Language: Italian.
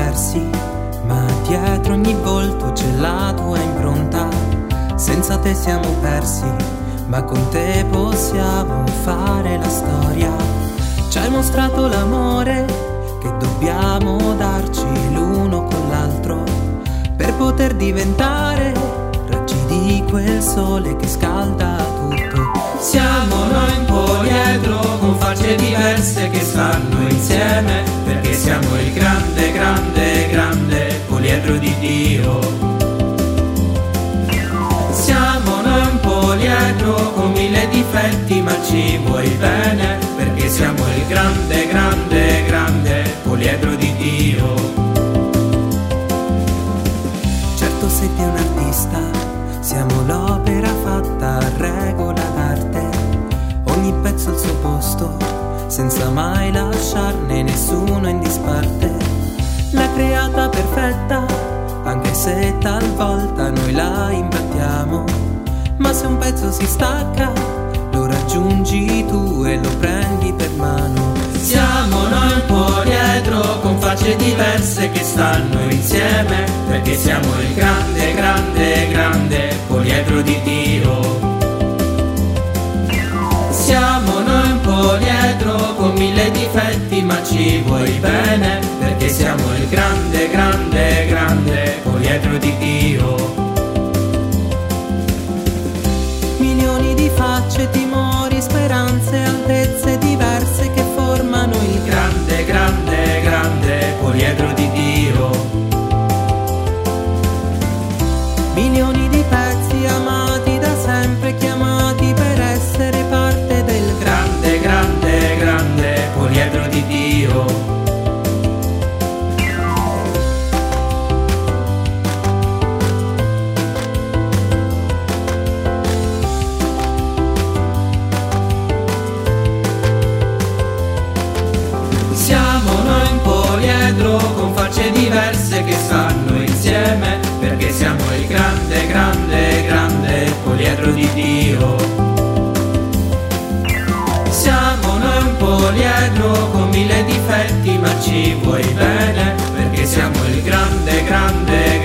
diversi, ma dietro ogni volto c'è la tua impronta. Senza te siamo persi, ma con te possiamo fare la storia. Ci hai mostrato l'amore che dobbiamo darci l'uno con l'altro, per poter diventare raggi di quel sole che scalda tutto. Siamo noi un poliedro con facce diverse che stanno insieme, perché siamo il grande, grande, grande poliedro di Dio. Siamo noi un poliedro con mille difetti, ma ci vuoi bene, perché siamo il grande, grande, grande poliedro di Dio. Certo sei te un artista, siamo l'opera fatta a regola d'arte, ogni pezzo al suo posto, senza mai lasciarne nessuno in disparte. La creata perfetta, anche se talvolta noi la imbattiamo, ma se un pezzo si stacca, lo raggiungi tu e lo prendi per mano. Siamo noi un poliedro con facce diverse che stanno insieme, perché siamo il grande, grande, grande poliedro di Dio. Siamo noi un poliedro con mille difetti, ma ci vuoi bene, perché siamo il grande, grande, grande poliedro di Dio. Milioni di facce, timori, speranze, altezze diverse che formano il grande, grande, grande poliedro di Dio. Milioni di pezzi amati da sempre, chiamati per essere parte del grande, grande, grande poliedro di Dio. Siamo noi un poliedro con facce diverse che stanno insieme, perché siamo il grande, grande, grande poliedro di Dio. Siamo noi un poliedro con mille difetti, ma ci vuoi bene, perché siamo il grande, grande,